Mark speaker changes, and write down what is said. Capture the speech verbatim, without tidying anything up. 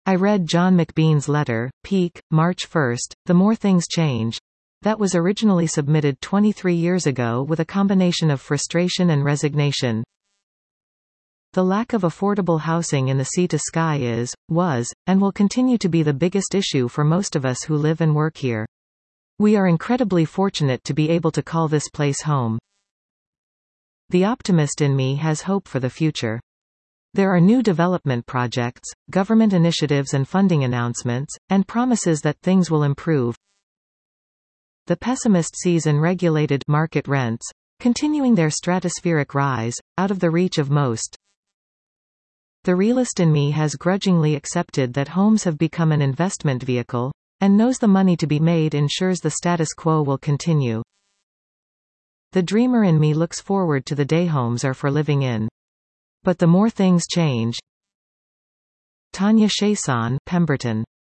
Speaker 1: I read John McBean's letter, Peak, March first, The More Things Change, that was originally submitted twenty-three years ago with a combination of frustration and resignation. The lack of affordable housing in the sea to sky is, was, and will continue to be the biggest issue for most of us who live and work here. We are incredibly fortunate to be able to call this place home. The optimist in me has hope for the future. There are new development projects, government initiatives and funding announcements, and promises that things will improve. The pessimist sees unregulated market rents continuing their stratospheric rise, out of the reach of most. The realist in me has grudgingly accepted that homes have become an investment vehicle, and knows the money to be made ensures the status quo will continue. The dreamer in me looks forward to the day homes are for living in. But the more things change. Tanya Chason, Pemberton.